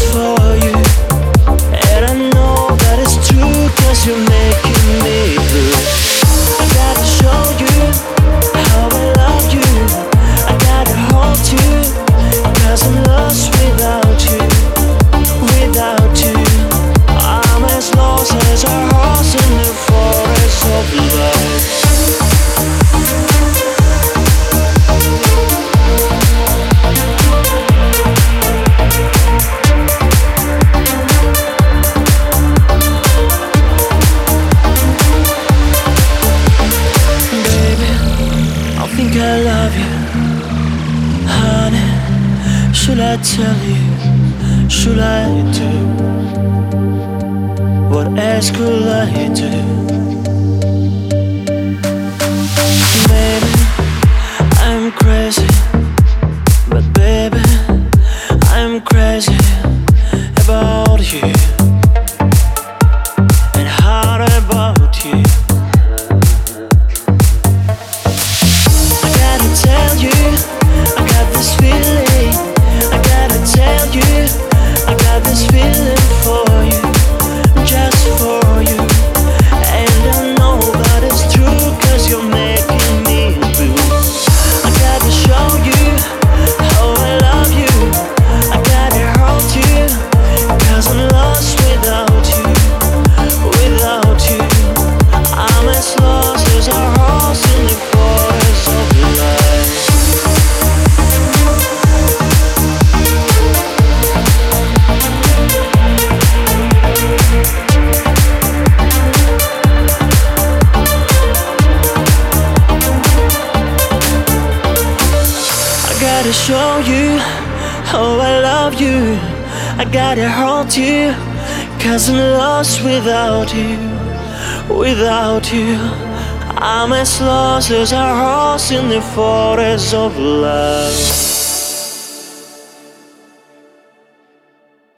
for you. And I know that it's true, 'cause you're making me blue. I gotta show you how I love you. I gotta hold you, 'cause I'm lost without you. Without you, I'm as lost as a horse in the forest of love. I love you, honey. Should I tell you? Should I do? What else could I do? Maybe I'm crazy, but baby, I'm crazy about you. And hard about you. Tell you, I got this feeling. I gotta tell you, I got this feeling for you, just for you. And I know that it's true, 'cause you're making me blue. I gotta show you how I love you. I gotta hold you, 'cause I'm lost without you. Without you, I'm as lost as a horse in the forest of love. I gotta show you how I love you. I gotta hold you, 'cause I'm lost without you. Without you, I'm as lost as a horse in the forest of love.